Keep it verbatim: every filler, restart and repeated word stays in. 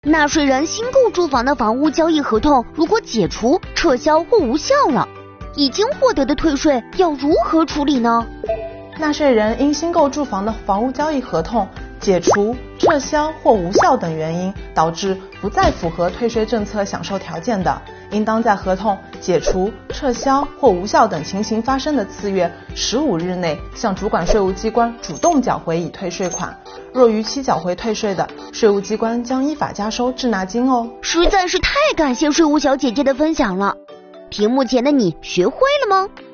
纳税人新购住房的房屋交易合同如果解除、撤销或无效了，已经获得的退税要如何处理呢？ 纳税人因新购住房的房屋交易合同解除、撤销或无效等原因导致不再符合退税政策享受条件的，应当在合同解除、撤销或无效等情形发生的次月十五日内向主管税务机关主动缴回已退税款。若逾期缴回退税的，税务机关将依法加收滞纳金哦。 实在是太感谢税务小姐姐的分享了。屏幕前的你学会了吗？